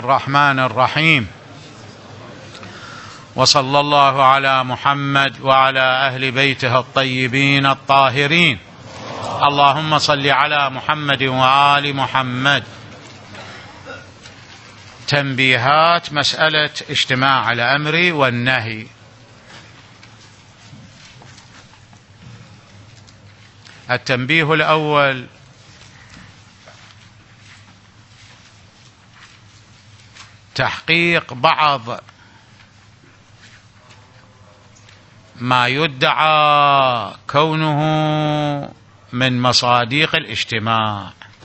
الرحمن الرحيم، وصلى الله على محمد وعلى أهل بيته الطيبين الطاهرين. اللهم صل على محمد وآل محمد. تنبيهات مسألة اجتماع الأمر والنهي. التنبيه الأول: تحقيق بعض ما يدعى كونه من مصادق الاجتماع.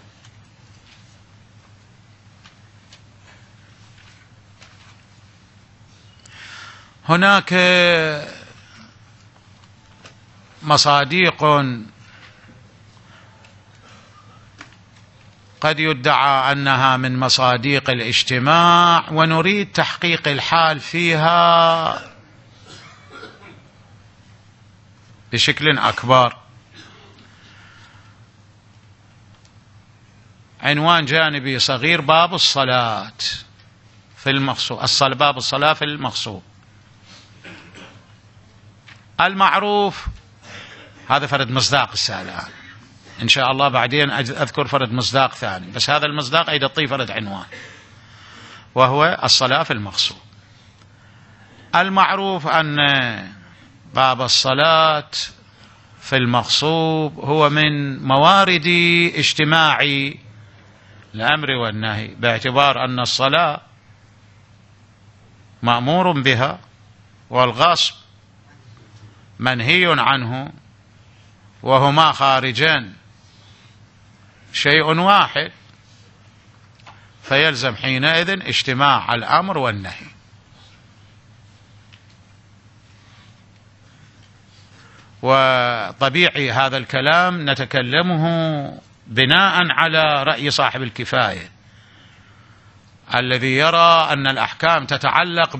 هناك مصادق قد يدعى أنها من مصادق الاجتماع، ونريد تحقيق الحال فيها بشكل أكبر. عنوان جانبي صغير: باب الصلاة في المغصوب. باب الصلاة في المغصوب. المعروف هذا فرد مصداق السائل. إن شاء الله بعدين أذكر فرد مصداق ثاني، بس هذا المصداق أيضا طي فرد عنوان، وهو الصلاة في المغصوب. المعروف أن باب الصلاة في المغصوب هو من موارد اجتماع الأمر والنهي، باعتبار أن الصلاة مأمور بها والغصب منهي عنه، وهما خارجان شيء واحد، فيلزم حينئذ اجتماع الأمر والنهي. وطبيعي هذا الكلام نتكلمه بناء على رأي صاحب الكفاية الذي يرى أن الأحكام تتعلق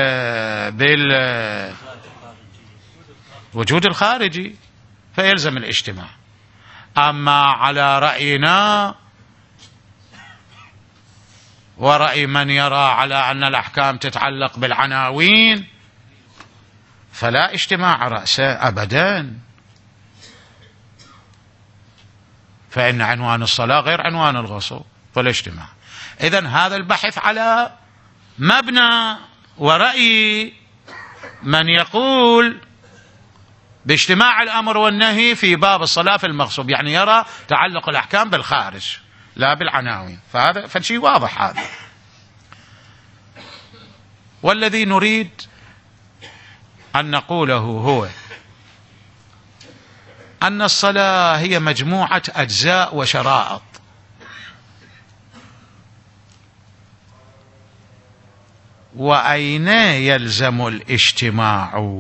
بالوجود الخارجي، فيلزم الاجتماع. أما على رأينا ورأي من يرى على أن الأحكام تتعلق بالعناوين، فلا اجتماع رأسه أبدا، فإن عنوان الصلاة غير عنوان الغصب والاجتماع. إذن هذا البحث على مبنى ورأي من يقول باجتماع الأمر والنهي في باب الصلاة في المغصوب، يعني يرى تعلق الأحكام بالخارج لا بالعناوين، فهذا فشيء واضح هذا. والذي نريد أن نقوله هو أن الصلاة هي مجموعة أجزاء وشرائط، وأين يلزم الاجتماع؟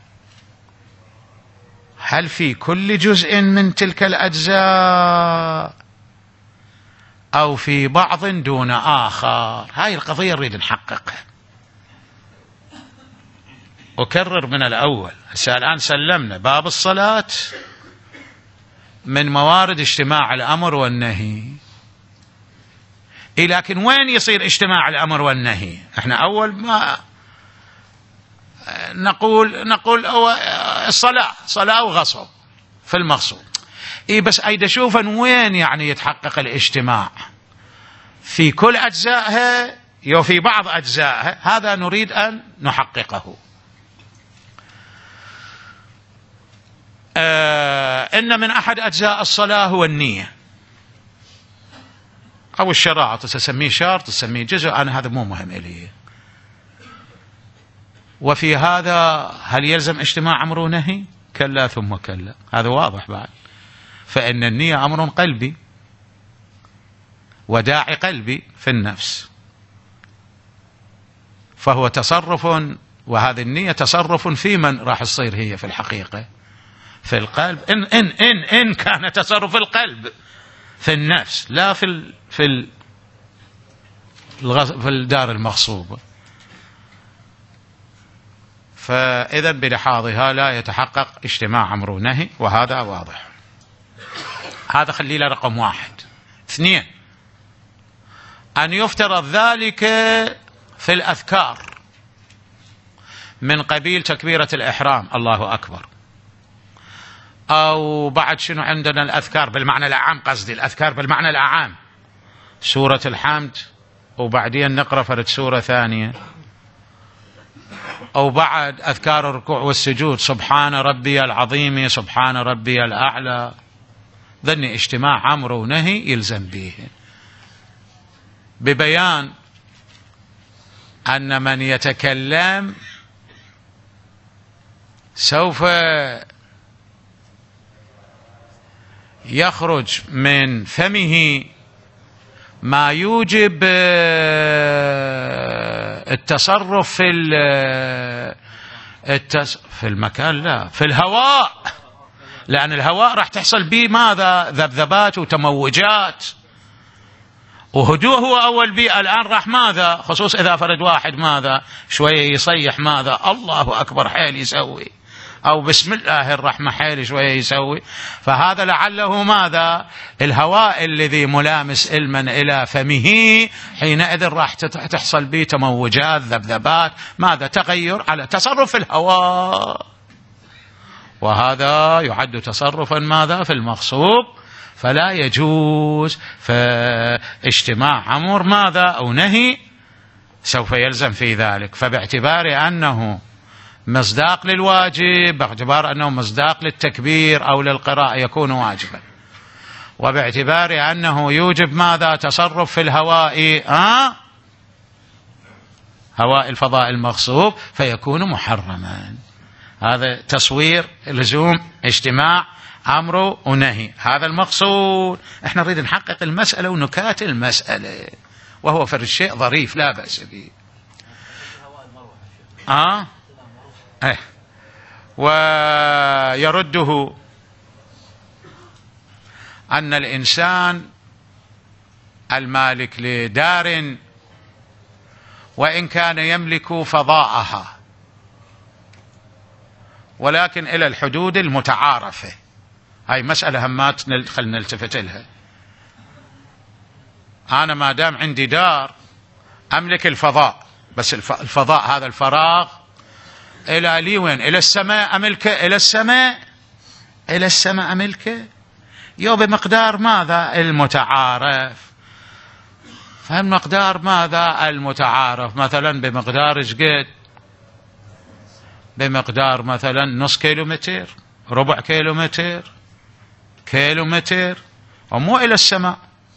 هل في كل جزء من تلك الأجزاء أو في بعض دون آخر؟ هاي القضية نريد نحققها. أكرر من الأول، الآن سلمنا باب الصلاة من موارد اجتماع الأمر والنهي، لكن وين يصير اجتماع الأمر والنهي؟ احنا أول ما نقول الصلاة صلاة وغصب في المغصوب، بس أيضا شوفا وين يعني يتحقق الاجتماع، في كل أجزائها أو في بعض أجزائها؟ هذا نريد أن نحققه. إن من أحد أجزاء الصلاة هو النية أو الشرائط، تسميه شرط تسميه جزء، أنا هذا مو مهم إلي. وفي هذا هل يلزم اجتماع أمر ونهي؟ كلا ثم كلا، هذا واضح بعد. فإن النية أمر قلبي وداعي قلبي في النفس، فهو تصرف، وهذه النية تصرف في من راح تصير هي في الحقيقة في القلب، إن كان تصرف القلب في النفس لا في الدار المغصوبة. فإذا بلحاظها لا يتحقق اجتماع أمر ونهي، وهذا واضح. هذا خلي له رقم 1. 2، أن يفترض ذلك في الأذكار من قبيل تكبيرة الإحرام الله أكبر، أو بعد شنو عندنا الأذكار بالمعنى الأعام، قصدي الأذكار بالمعنى الأعام، سورة الحمد وبعدين نقرأ فرد سورة ثانية، أو بعد أذكار الركوع والسجود سبحان ربي العظيم سبحان ربي الأعلى. ذني اجتماع أمر ونهي يلزم به، ببيان أن من يتكلم سوف يخرج من فمه ما يوجب التصرف في المكان، لا في الهواء، لأن الهواء راح تحصل به ماذا؟ ذبذبات وتموجات وهدوء. هو أول بيئة الآن راح ماذا؟ خصوص إذا فرد واحد ماذا شوية يصيح ماذا الله أكبر حيل يسوي، أو بسم الله الرحمن حيل شوية يسوي، فهذا لعله ماذا؟ الهواء الذي ملامس علما إلى فمه حينئذ راح تحصل به تموجات ذبذبات ماذا؟ تغير على تصرف الهواء، وهذا يعد تصرفا ماذا؟ في المغصوب، فلا يجوز. فاجتماع أمر ماذا أو نهي سوف يلزم في ذلك، فباعتبار أنه مصداق للواجب، باعتبار أنه مصداق للتكبير أو للقراءة يكون واجبا، وباعتبار أنه يوجب ماذا؟ تصرف في الهواء، هواء الفضاء المغصوب، فيكون محرما. هذا تصوير لزوم اجتماع أمر ونهي، هذا المقصود. احنا نريد نحقق المسألة ونكات المسألة، وهو في الشيء ظريف لا بأس به. ويرده أن الإنسان المالك لدار وإن كان يملك فضاءها ولكن إلى الحدود المتعارفة، هاي مسألة همات خلنا نلتفت لها. أنا ما دام عندي دار أملك الفضاء، بس الفضاء هذا الفراغ إلى لي وين؟ إلى السماء أملكه، إلى السماء، إلى السماء أملكه، يو بمقدار ماذا؟ المتعارف. فالمقدار ماذا؟ المتعارف، مثلا بمقدار شقد؟ بمقدار مثلا نص كيلومتر، ربع كيلومتر، كيلومتر، ومو إلى السماء.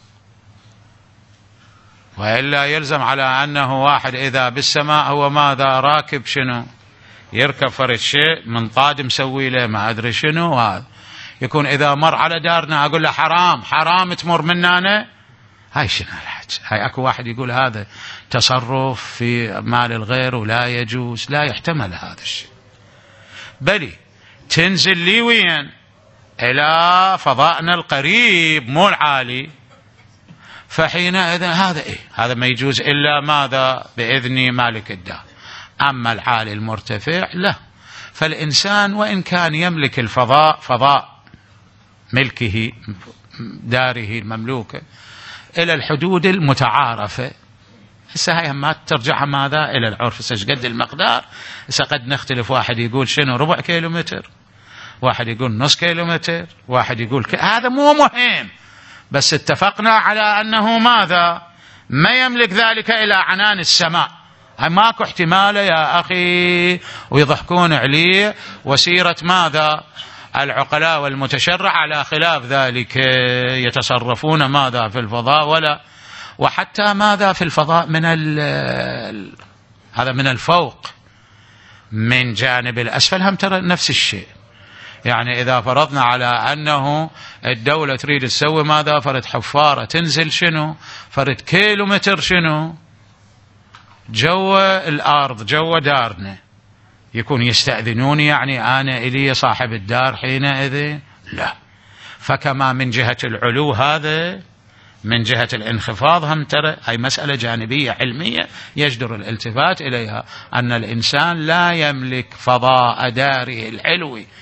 وإلا يلزم على أنه واحد إذا بالسماء هو ماذا؟ راكب شنو؟ يركب فرد شيء من طاد مسوي له ما أدري شنو، هذا يكون إذا مر على دارنا أقول له حرام حرام تمر مننا. هاي شنو الحج؟ هاي أكو واحد يقول هذا تصرف في مال الغير ولا يجوز، لا يحتمل هذا الشيء. بل تنزل لي وين؟ إلى فضائنا القريب مو العالي، فحينئذ هذا هذا ما يجوز إلا ماذا؟ بإذن مالك الدار. أما العالي المرتفع لا. فالإنسان وإن كان يملك الفضاء، فضاء ملكه داره المملوكة، إلى الحدود المتعارفة. هسه هاي ما ترجع ماذا؟ إلى العرف. هسه قد المقدار؟ هسه قد نختلف، واحد يقول شنو ربع كيلومتر، واحد يقول نص كيلومتر، واحد يقول هذا مو مهم، بس اتفقنا على أنه ماذا؟ ما يملك ذلك إلى عنان السماء. ماكو احتمال يا أخي ويضحكون عليه، وسيرة ماذا؟ العقلاء والمتشرع على خلاف ذلك، يتصرفون ماذا؟ في الفضاء ولا، وحتى ماذا؟ في الفضاء من هذا من الفوق، من جانب الأسفل هم ترى نفس الشيء. يعني إذا فرضنا على أنه الدولة تريد تسوي ماذا؟ فرد حفارة تنزل شنو؟ فرد كيلومتر شنو؟ جو الأرض، جو دارنا، يكون يستأذنون يعني أنا إلي صاحب الدار حينئذ؟ لا. فكما من جهة العلو هذا من جهة الانخفاض هم ترى هي مسألة جانبية علمية يجدر الالتفات إليها، أن الإنسان لا يملك فضاء داره العلوي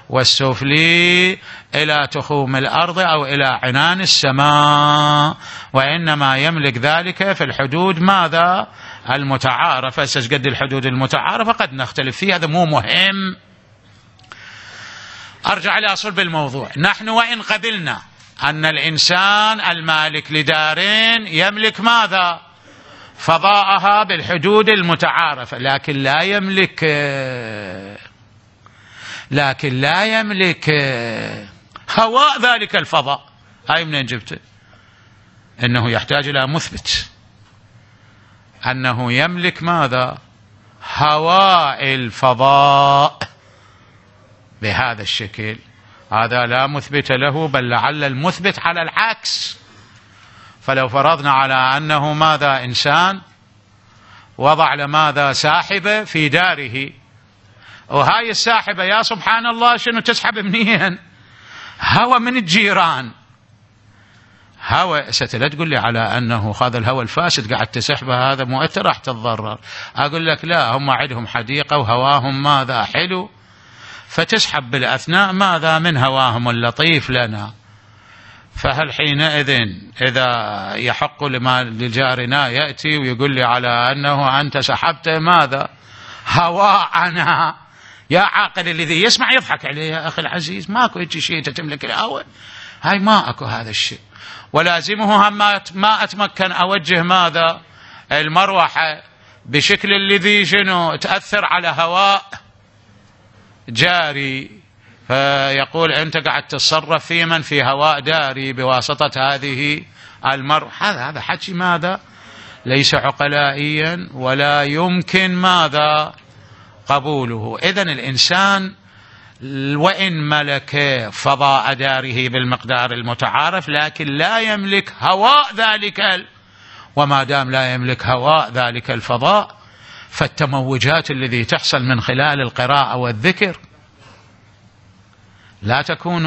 والسفلي إلى تخوم الأرض أو إلى عنان السماء، وإنما يملك ذلك في الحدود ماذا؟ المتعارفة. قد الحدود المتعارفة قد نختلف فيها، هذا مو مهم. أرجع إلى صلب الموضوع. نحن وإن قبلنا أن الإنسان المالك لدارين يملك ماذا؟ فضاءها بالحدود المتعارفة، لكن لا يملك هواء ذلك الفضاء. هاي منين جبته؟ إنه يحتاج إلى مثبت أنه يملك ماذا؟ هواء الفضاء بهذا الشكل. هذا لا مثبت له، بل لعل المثبت على العكس. فلو فرضنا على أنه ماذا؟ إنسان وضع لماذا؟ ساحبة في داره، وهاي الساحبة يا سبحان الله شنو تسحب منين؟ هوى من الجيران. هوى لا تقول لي على أنه هذا الهوى الفاسد قاعد تسحبه هذا مؤثر راح تتضرر. أقول لك لا، هم عندهم حديقة وهواهم ماذا؟ حلو، فتسحب بالأثناء ماذا؟ من هواهم اللطيف لنا. فهل حينئذ إذا يحق لجارنا يأتي ويقول لي على أنه أنت سحبت ماذا؟ هواءنا؟ يا عاقل الذي يسمع يضحك عليه. يا أخي العزيز ماكو هيك شيء تملك الهواء، هاي ما أكو هذا الشيء. ولازمه ما أتمكن أوجه ماذا؟ المروحة بشكل الذي شنو تأثر على هواء جاري، فيقول أنت قاعد تتصرف في من في هواء داري بواسطة هذه المروحة. هذا حكي ماذا؟ ليس عقلائيا ولا يمكن ماذا؟ قبوله. إذن الإنسان وإن ملك فضاء داره بالمقدار المتعارف لكن لا يملك هواء ذلك، وما دام لا يملك هواء ذلك الفضاء فالتموجات التي تحصل من خلال القراءة والذكر لا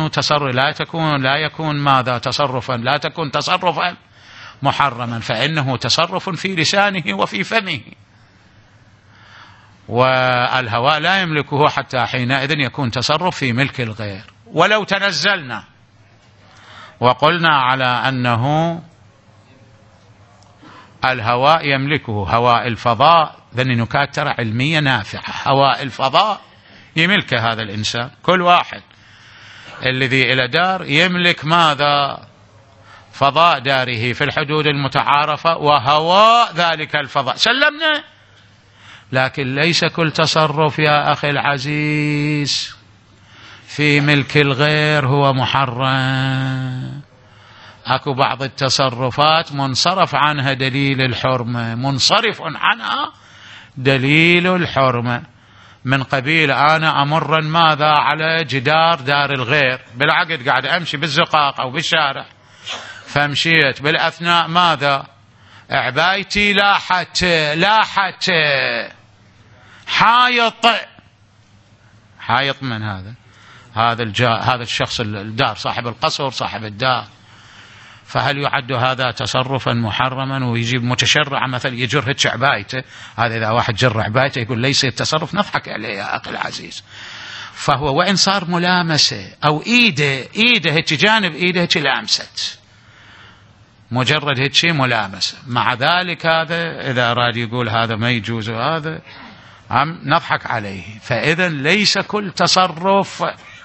تكون تصرفا محرما، فإنه تصرف في لسانه وفي فمه، والهواء لا يملكه حتى حينئذ يكون تصرف في ملك الغير. ولو تنزلنا وقلنا على أنه الهواء يملكه هواء الفضاء، ذني نكات ترى علمية نافعة. هواء الفضاء يملك هذا الإنسان، كل واحد الذي إلى دار يملك ماذا؟ فضاء داره في الحدود المتعارفة وهواء ذلك الفضاء، سلمنا. لكن ليس كل تصرف يا أخي العزيز في ملك الغير هو محرم. أكو بعض التصرفات منصرف عنها دليل الحرمة، منصرف عنها دليل الحرمة، من قبيل أنا أمر ماذا؟ على جدار دار الغير بالعقد، قاعد أمشي بالزقاق أو بالشارع، فمشيت بالأثناء ماذا؟ عبايتي لاحت حايط من هذا الشخص الدار، صاحب القصر، صاحب الدار. فهل يعد هذا تصرفا محرما؟ ويجيب متشرع مثلا يجر هيك عبايته، هذا إذا واحد جر عبايته يقول ليس التصرف، نضحك عليه يا أخي العزيز. فهو وإن صار ملامسة أو إيده هيك جانب إيده هيك لامست، مجرد هيك شيء ملامسة، مع ذلك هذا إذا أراد يقول هذا ما يجوز هذا عم نضحك عليه. فإذا ليس كل تصرف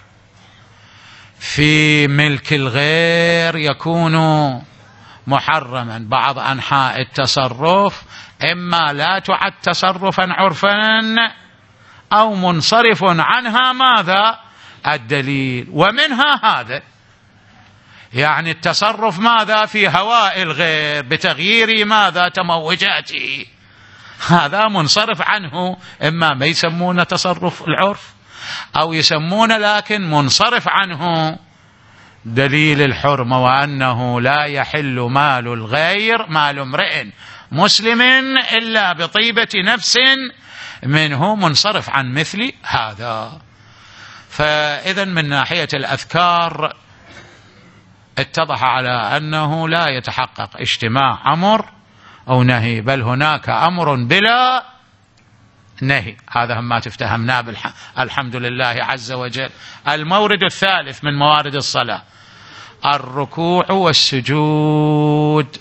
في ملك الغير يكون محرما. بعض أنحاء التصرف إما لا تعد تصرفا عرفا أو منصرف عنها ماذا؟ الدليل. ومنها هذا يعني التصرف ماذا؟ في هواء الغير بتغيير ماذا؟ تموجاته، هذا منصرف عنه، إما ما يسمونه تصرف العرف أو يسمونه لكن منصرف عنه دليل الحرمة، وأنه لا يحل مال الغير، مال امرئ مسلم إلا بطيبة نفس منه، منصرف عن مثل هذا. فإذا من ناحية الأذكار اتضح على أنه لا يتحقق اجتماع أمر أو نهي، بل هناك أمر بلا نهي. هذا هم ما تفتهمناه الحمد لله عز وجل. المورد الثالث من موارد الصلاة الركوع والسجود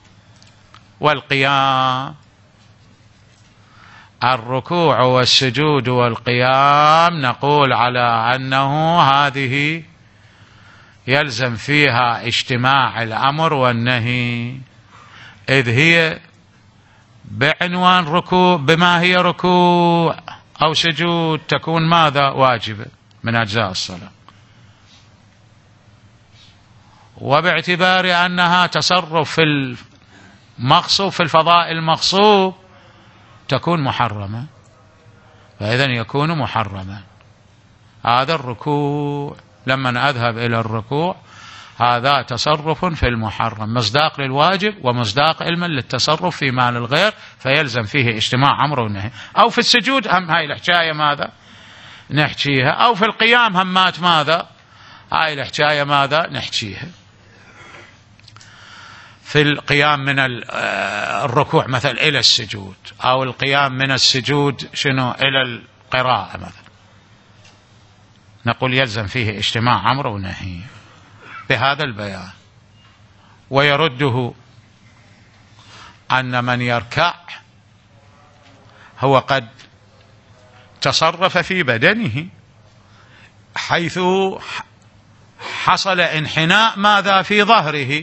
والقيام. الركوع والسجود والقيام نقول على أنه هذه يلزم فيها اجتماع الأمر والنهي، إذ هي بعنوان ركوع، بما هي ركوع أو سجود تكون ماذا؟ واجبة من أجزاء الصلاة، وباعتبار أنها تصرف في المغصوب في الفضائل المغصوب تكون محرمة، فإذا يكون محرما. هذا الركوع لما أذهب إلى الركوع هذا تصرف في المحرم، مصداق للواجب ومصداق علما للتصرف في مال الغير، فيلزم فيه اجتماع أمر ونهي. أو في السجود هم هاي الحكاية ماذا نحكيها، أو في القيام همات ماذا هاي الحكاية ماذا نحكيها. في القيام من الركوع مثلا إلى السجود، أو القيام من السجود شنو إلى القراءة مثلا، نقول يلزم فيه اجتماع أمر ونهي بهذا البيان. ويرده أن من يركع هو قد تصرف في بدنه حيث حصل انحناء ماذا في ظهره،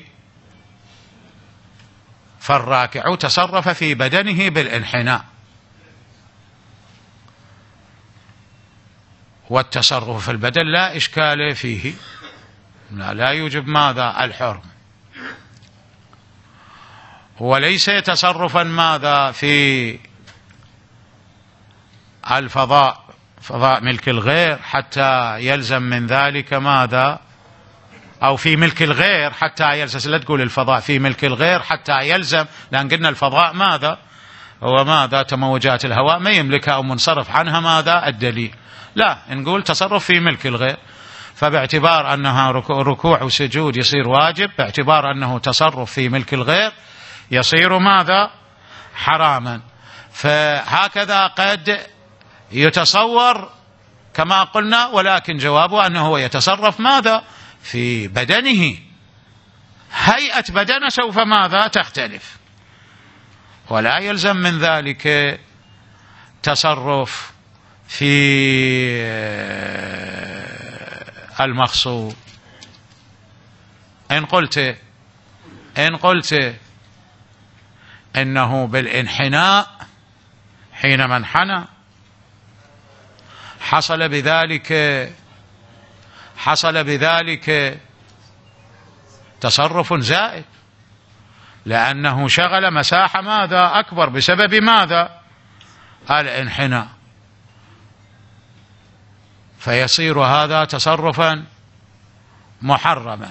فالراكع تصرف في بدنه بالانحناء، والتصرف في البدن لا إشكال فيه، لا يوجب ماذا الحرم، وليس تصرفا ماذا في الفضاء، فضاء ملك الغير حتى يلزم من ذلك ماذا، أو في ملك الغير حتى يلزم، لا تقول الفضاء في ملك الغير حتى يلزم، لأن قلنا الفضاء ماذا هو ماذا تموجات الهواء ما يملكها أو منصرف عنها ماذا الدليل، لا نقول تصرف في ملك الغير، فباعتبار أنها ركوع وسجود يصير واجب، باعتبار أنه تصرف في ملك الغير يصير ماذا حراما. فهكذا قد يتصور كما قلنا، ولكن جوابه أنه هو يتصرف ماذا في بدنه، هيئة بدنه سوف ماذا تختلف، ولا يلزم من ذلك تصرف في المغصوب. إن قلت إنه بالانحناء حينما انحنى حصل بذلك تصرف زائد، لأنه شغل مساحة ماذا أكبر بسبب ماذا الانحناء، فيصير هذا تصرفا محرما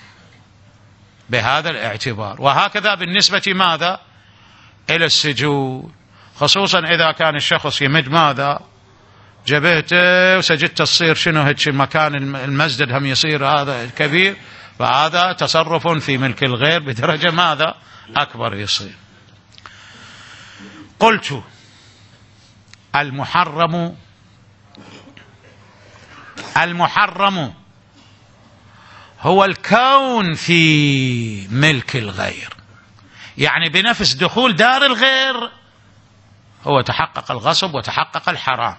بهذا الاعتبار. وهكذا بالنسبة ماذا إلى السجود، خصوصا إذا كان الشخص يمد ماذا جبهته وسجدت تصير شنو هيك مكان المسجد هم يصير هذا كبير، فهذا تصرف في ملك الغير بدرجة ماذا أكبر يصير. قلت المحرم هو الكون في ملك الغير، يعني بنفس دخول دار الغير هو تحقق الغصب وتحقق الحرام.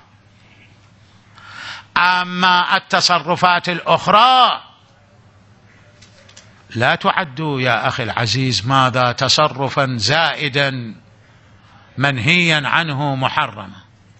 أما التصرفات الأخرى لا تعد يا أخي العزيز ماذا تصرفا زائدا منهيا عنه محرما.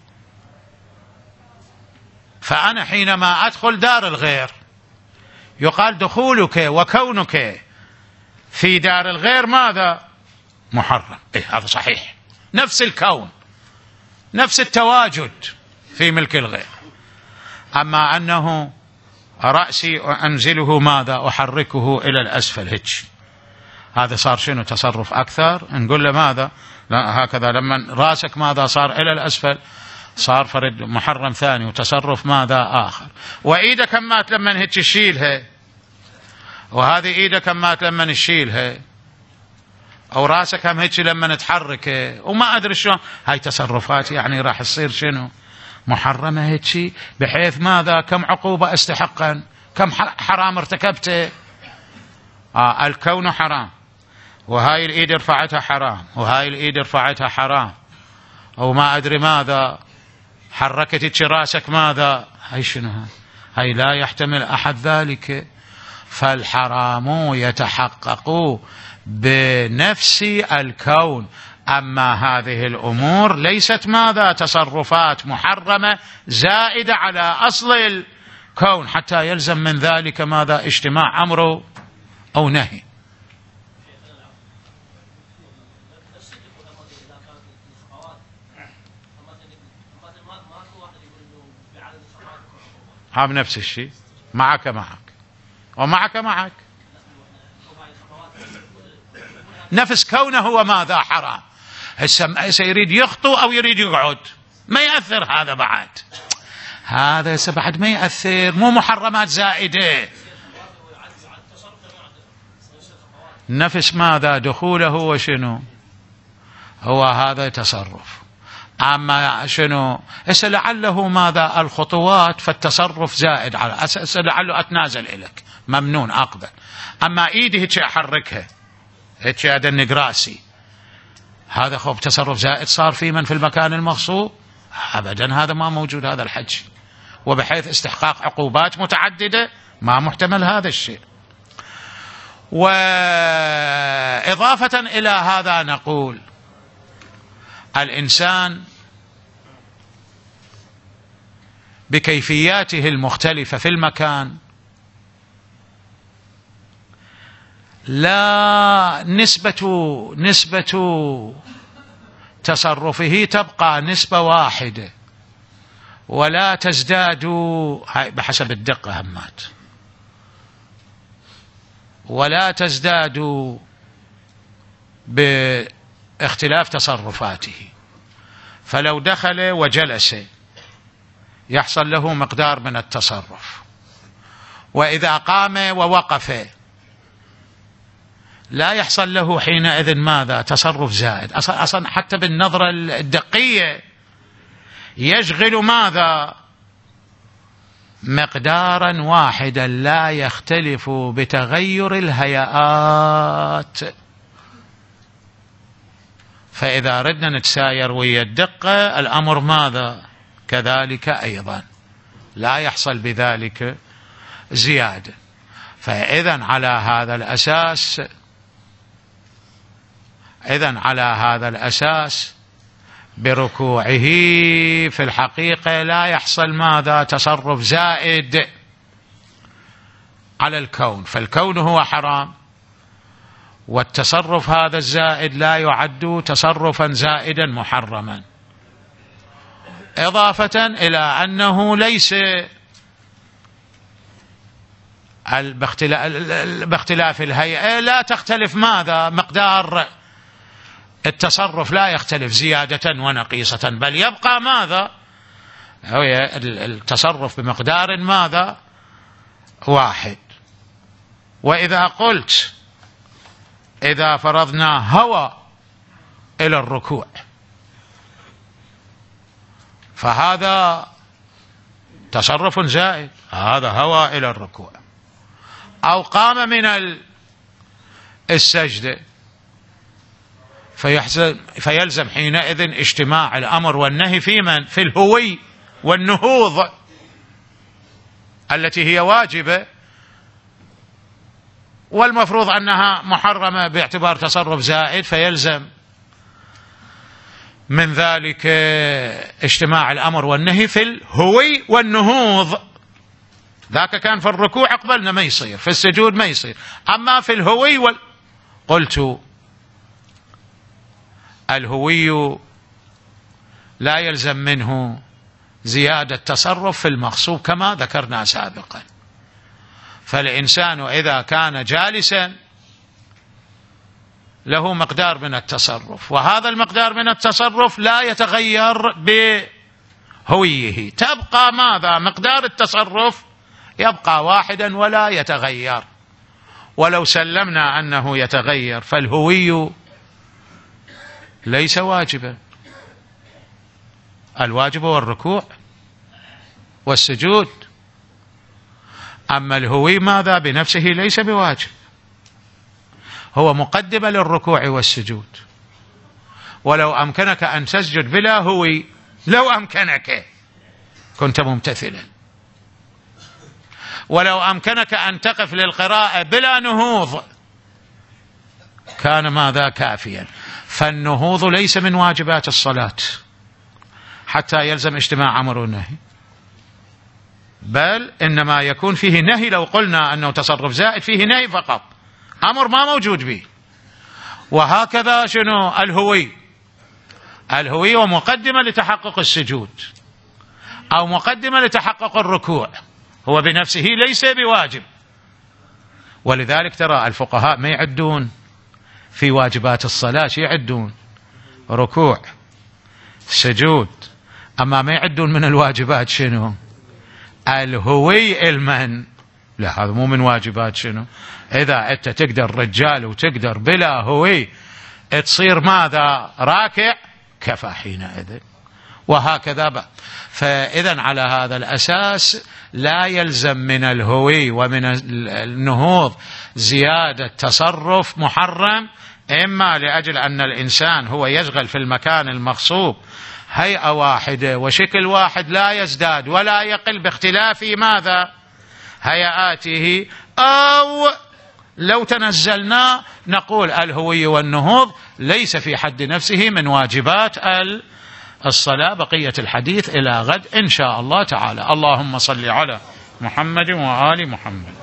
فأنا حينما أدخل دار الغير يقال دخولك وكونك في دار الغير ماذا محرم، هذا صحيح، نفس الكون نفس التواجد في ملك الغير. أما أنه رأسي أنزله ماذا أحركه إلى الأسفل هيك، هذا صار شنو تصرف أكثر، نقول له ماذا لا هكذا لما رأسك ماذا صار إلى الأسفل صار فرد محرم ثاني وتصرف ماذا آخر. وإيدك همات لما هيك تشيلها، وهذه إيدك همات لما نشيلها أو راسك هم هيك لما نتحرك وما أدري شلون، هاي تصرفات يعني راح تصير شنو؟ محرمة هيك، بحيث ماذا؟ كم عقوبة استحقا، كم حرام ارتكبته. الكون حرام، وهاي الإيد رفعتها حرام، وهاي الإيد رفعتها حرام، أو ما أدري ماذا، حركت راسك ماذا، هاي شنو؟ هاي لا يحتمل أحد ذلك. فالحرام يتحقق بنفس الكون، أما هذه الأمور ليست ماذا؟ تصرفات محرمة زائدة على أصل الكون، حتى يلزم من ذلك ماذا؟ اجتماع أمر أو نهي. ها بنفس الشيء، معك ومعك نفس كونه هو ماذا؟ حرام. هسه يريد يخطو أو يريد يقعد، ما يأثر هذا بعد، هذا بعد ما يأثر، مو محرمات زائدة. نفس ماذا؟ دخوله هو شنو؟ هو هذا تصرف. أما شنو؟ هسه لعله ماذا؟ الخطوات فالتصرف زائد على هسه لعله أتنازل إليك، ممنون أقبل. أما إيدي هيك أحركها، هيك أدنق راسي، هذا خوف تصرف زائد صار في من في المكان المغصوب؟ أبدا، هذا ما موجود هذا الحج، وبحيث استحقاق عقوبات متعددة ما محتمل هذا الشيء. وإضافة إلى هذا نقول الإنسان بكيفياته المختلفة في المكان لا نسبة تصرفه تبقى نسبة واحدة ولا تزداد، بحسب الدقة همات، ولا تزداد باختلاف تصرفاته. فلو دخل وجلس يحصل له مقدار من التصرف، وإذا قام ووقف لا يحصل له حينئذ ماذا؟ تصرف زائد. أصلا حتى بالنظرة الدقية يشغل ماذا؟ مقدارا واحدا لا يختلف بتغير الهيئات. فإذا ردنا نتساير ويا الدقة الأمر ماذا؟ كذلك أيضا لا يحصل بذلك زيادة. فإذا على هذا الأساس بركوعه في الحقيقة لا يحصل ماذا؟ تصرف زائد على الكون، فالكون هو حرام، والتصرف هذا الزائد لا يعد تصرفا زائدا محرما. إضافة إلى أنه ليس باختلاف الهيئة لا تختلف ماذا؟ مقدار التصرف لا يختلف زيادة ونقيصة، بل يبقى ماذا؟ هو التصرف بمقدار ماذا؟ واحد. وإذا قلت إذا فرضنا هوى إلى الركوع فهذا تصرف زائد، هذا هوى إلى الركوع، أو قام من السجدة فيلزم حينئذ اجتماع الأمر والنهي في من؟ في الهوي والنهوض التي هي واجبة، والمفروض أنها محرمة باعتبار تصرف زائد، فيلزم من ذلك اجتماع الأمر والنهي في الهوي والنهوض. ذاك كان في الركوع قبلنا ما يصير، في السجود ما يصير، أما في الهوي قلت الهوي لا يلزم منه زيادة تصرف في المغصوب كما ذكرنا سابقا. فالإنسان إذا كان جالسا له مقدار من التصرف، وهذا المقدار من التصرف لا يتغير بهويه، تبقى ماذا؟ مقدار التصرف يبقى واحدا ولا يتغير. ولو سلمنا أنه يتغير فالهوي ليس واجبا. الواجب هو الركوع والسجود. أما الهوي ماذا؟ بنفسه ليس بواجب، هو مقدمة للركوع والسجود. ولو أمكنك أن تسجد بلا هوي، لو أمكنك كنت ممتثلا. ولو أمكنك أن تقف للقراءة بلا نهوض كان ماذا؟ كافيا. فالنهوض ليس من واجبات الصلاة حتى يلزم اجتماع أمر ونهي، بل إنما يكون فيه نهي. لو قلنا أنه تصرف زائد فيه نهي فقط، أمر ما موجود به. وهكذا شنو؟ الهوي ومقدمة لتحقق السجود أو مقدمة لتحقق الركوع، هو بنفسه ليس بواجب. ولذلك ترى الفقهاء ما يعدون في واجبات الصلاة، يعدون ركوع سجود، أما ما يعدون من الواجبات شنو؟ الهوي المن، لا هذا مو من واجبات شنو. إذا أنت تقدر رجال وتقدر بلا هوي تصير ماذا؟ راكع، كفى حينئذ. وهكذا بقى. فإذا على هذا الأساس لا يلزم من الهوي ومن النهوض زيادة تصرف محرم، إما لأجل أن الإنسان هو يشغل في المكان المغصوب هيئة واحدة وشكل واحد لا يزداد ولا يقل باختلاف ماذا؟ هيئاته. أو لو تنزلنا نقول الهوي والنهوض ليس في حد نفسه من واجبات الصلاة. بقية الحديث إلى غد إن شاء الله تعالى. اللهم صل على محمد وآل محمد.